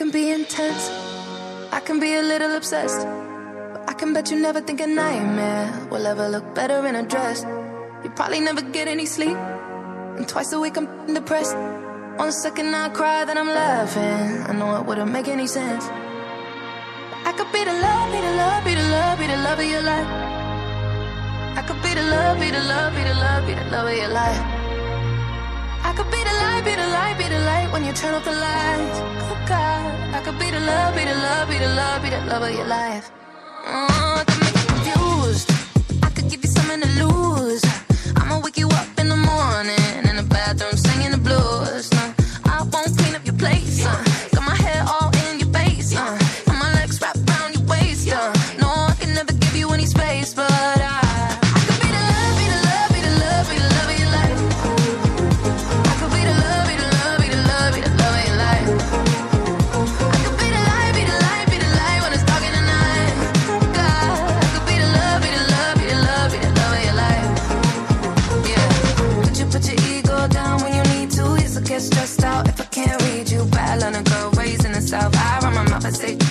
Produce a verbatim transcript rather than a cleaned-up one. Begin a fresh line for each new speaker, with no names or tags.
can be intense, I can be a little obsessed, but I can bet you never think a nightmare will ever look better in a dress. You probably never get any sleep, and twice a week I'm depressed. One second I cry, then I'm laughing. I know it wouldn't make any sense. I could be the love, be the love, be the love, be the love of your life. I could be the love, be the love, be the love, be the love of your life. I could be the light, be the light, be the light when you turn off the lights. Oh God, I could be the love, be the love, be the love, be the love of your life. Oh, I could make you confused. I could give you something to lose. I'ma wake you up in the morning in the bathroom singing the blues. No, I won't clean up your place. Uh, got my hair all in your face. Uh, and my legs wrapped around your waist. Uh, no, I can never give you any space, but I. Stressed out if I can't read you. Bad learner girl raised in the South. I run my mouth and say